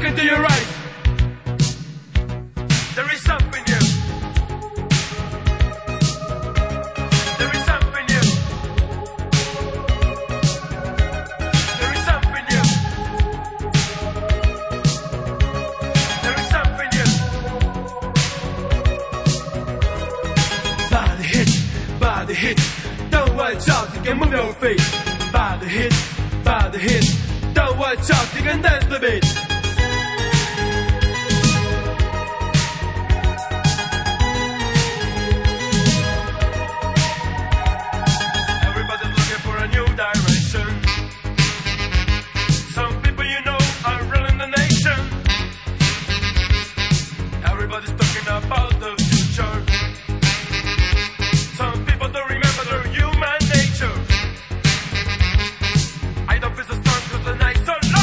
Look into your eyes. There is something new. There is something new. There is something new. There is something new. By the hit, don't watch out, you can move your feet. By the hit, don't watch out, you can dance the beat.